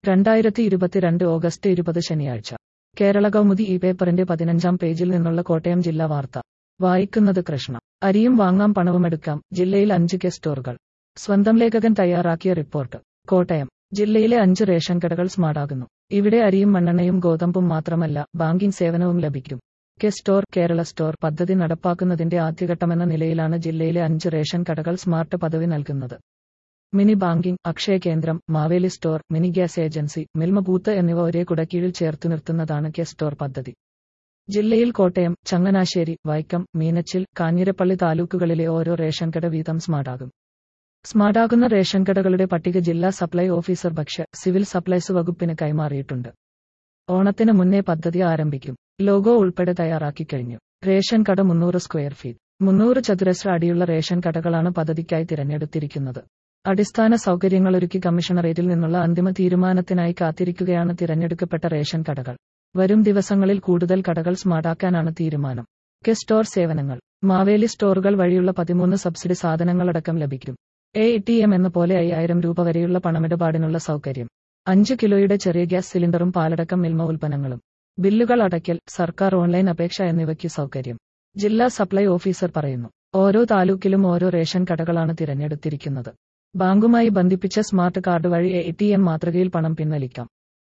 2022 August 20 ശനിയാഴ്ച. കേരള കൗമുദി ഈ പേപ്പറിന്റെ 15-ാം പേജിൽ നിന്നുള്ള കോട്ടയം ജില്ലാ വാർത്ത. വായിക്കുന്നത് കൃഷ്ണ. അരിയും വാങ്ങാം പണവുമെടുക്കാം, ജില്ലയിൽ 5 കെ സ്റ്റോറുകൾ. സ്വന്തം ലേഖകൻ തയ്യാറാക്കിയ റിപ്പോർട്ട്. കോട്ടയം. ജില്ലയിലെ 5 റേഷൻ കടകൾ സ്മാർട്ടാകുന്നു. ഇവിടെ അരിയും മണ്ണെണ്ണയും ഗോതമ്പും മാത്രമല്ല, ബാങ്കിംഗ് സേവനവും ലഭിക്കും. കെ സ്റ്റോർ, കേരള സ്റ്റോർ പദ്ധതി നടപ്പാക്കുന്നതിന്റെ ആദ്യഘട്ടമെന്ന നിലയിലാണ് ജില്ലയിലെ 5 റേഷൻ കടകൾ സ്മാർട്ട് പദവി നൽകുന്നത്. മിനി ബാങ്കിംഗ്, അക്ഷയ കേന്ദ്രം, Maveli store, mini gas agency, Milma booth എന്നിവ ഒരേ കുടക്കീഴിൽ ചേർത്തു നിർത്തുന്നതാണ് കെ സ്റ്റോർ പദ്ധതി. ജില്ലയിൽ കോട്ടയം, ചങ്ങനാശ്ശേരി, വൈക്കം, മീനച്ചിൽ, കാഞ്ഞിരപ്പള്ളി താലൂക്കുകളിലെ ഓരോ റേഷൻ കട വീതം സ്മാർട്ടാകും. സ്മാർട്ടാകുന്ന റേഷൻ കടകളുടെ പട്ടിക ജില്ലാ സപ്ലൈ ഓഫീസർ ഭക്ഷ്യ, സിവിൽ സപ്ലൈസ് വകുപ്പിന് കൈമാറിയിട്ടുണ്ട്. ഓണത്തിന് മുന്നേ പദ്ധതി ആരംഭിക്കും. ലോഗോ ഉൾപ്പെടെ തയ്യാറാക്കിക്കഴിഞ്ഞു. റേഷൻ കട 300 സ്ക്വയർ ഫീറ്റ്, 300 ചതുരശ്ര അടിയുള്ള റേഷൻ കടകളാണ് പദ്ധതിക്കായി തിരഞ്ഞെടുത്തിരിക്കുന്നത്. അടിസ്ഥാന സൗകര്യങ്ങളൊരുക്കി കമ്മീഷണറേറ്റിൽ നിന്നുള്ള അന്തിമ തീരുമാനത്തിനായി കാത്തിരിക്കുകയാണ് തിരഞ്ഞെടുക്കപ്പെട്ട റേഷൻ കടകൾ. വരും ദിവസങ്ങളിൽ കൂടുതൽ കടകൾ സ്മാർട്ടാക്കാനാണ് തീരുമാനം. കെ സ്റ്റോർ സേവനങ്ങൾ. മാവേലി സ്റ്റോറുകൾ വഴിയുള്ള 13 സബ്സിഡി സാധനങ്ങളടക്കം ലഭിക്കും. ATM എന്ന പോലെ 5000 രൂപ വരെയുള്ള പണമിടപാടിനുള്ള സൗകര്യം. 5 കിലോയുടെ ചെറിയ ഗ്യാസ് സിലിണ്ടറും പാലടക്കം മിൽമ ഉൽപ്പന്നങ്ങളും. ബില്ലുകൾ അടയ്ക്കൽ, സർക്കാർ ഓൺലൈൻ അപേക്ഷ എന്നിവയ്ക്ക് സൗകര്യം. ജില്ലാ സപ്ലൈ ഓഫീസർ പറയുന്നു. ഓരോ താലൂക്കിലും ഓരോ റേഷൻ കടകളാണ് തിരഞ്ഞെടുത്തിരിക്കുന്നത്. ബാങ്കുമായി ബന്ധിപ്പിച്ച സ്മാർട്ട് കാർഡ് വഴി ATM മാതൃകയിൽ പണം പിൻവലിക്കാം.